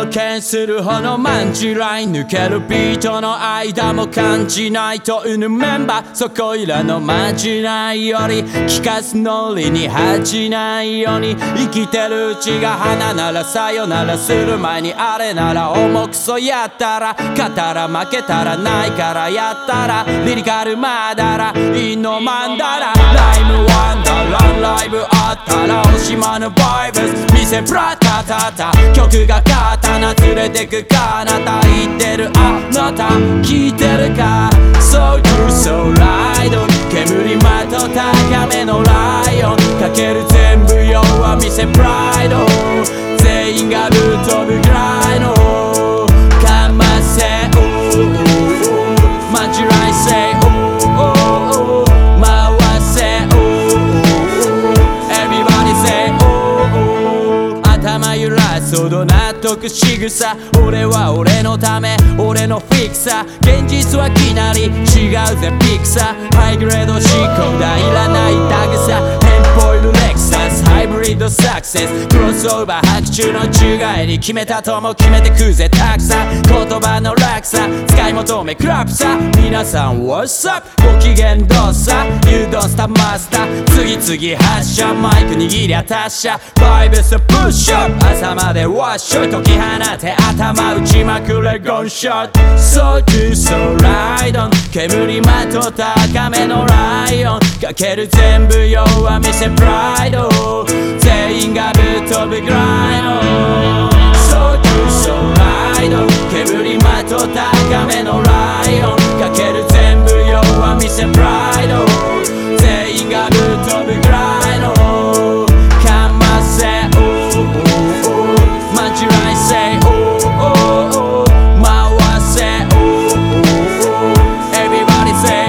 冒険するほどマンチライン抜けるビートの間も感じないとうぬメンバーそこいらのまじないより聞かすノリに恥じないように生きてるうちが花ならさよならする前にあれなら重くそやったら勝ったら負けたらないからやったらリリカルマーダラインのマンダラライムワンダーランライブあったら惜しまぬバイブス店プラタタタ曲が刀連れてくかあなた言ってるあなた聞いてるか So you so right on 煙まと高めのライオンかける全部弱見せプライド全員がぶっ飛ぶぐらいのかませマジライセ回せEverybody say 頭揺らすほど納得しぐさ俺は俺のため俺のフィクサー現実はきなり違うぜピクサーハイグレード思考だいらないダグサヘンポイルレクサスハイブリッドサクセスクロスオーバー白昼の宙返り決めたとも決めてくぜたくさん言葉の落差使い求めクラップさ皆さん What's up ご機嫌どうさ You don't stop master 次々発射マイク握りゃ達者バイブスプッシュアップ朝までワッシュ解き放て頭打ちまくれゴンショット So to so ride on 煙まと高めのライオンかける全部弱見せプライド全員がぶっ飛ぶぐらいの So to so ride on 煙まと高めのライオンかける全部弱見せプライド全員がぶっ飛ぶぐらいのかませマジライセ回せEverybody say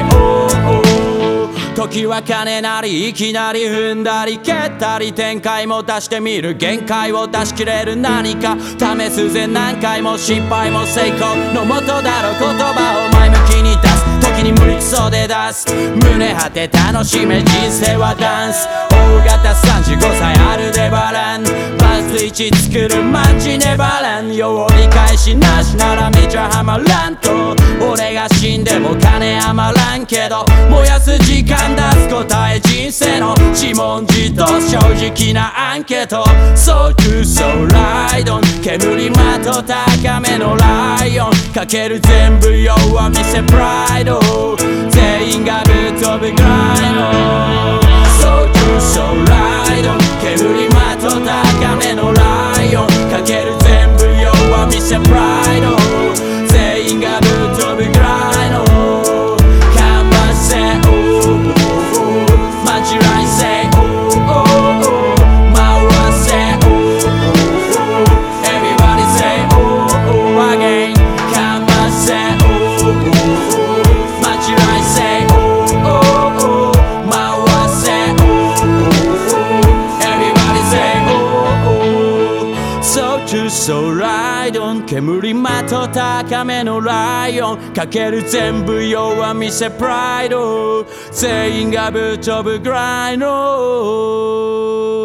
時は金なりいきなり踏んだり蹴ったり展開も出してみる限界を出し切れる何か試すぜ何回も失敗も成功のもとだろ言葉を前向きに出す時に無理くそで出す胸張って楽しめ人生はダンス大型35歳あるでバランバツ1作るマッチネバランよ折り返しなしならめちゃハマらんと俺が死んでも金余らんけど燃やす時間出す答え人生の自問自答正直なアンケート So to so ride on 煙まと高めのライオンかける全部弱見せプライド全員がぶっ飛ぶぐらいの So to so ride on 煙まと高めのライオンかける全部弱見せプライド全員がぶっ飛ぶぐらいのかませマジライセ回せ Everybody say again かませマジライセ回せ Everybody say So to so ride on 煙まと高めのライオンかける全部弱見せプライド全員がぶっ飛ぶぐらいの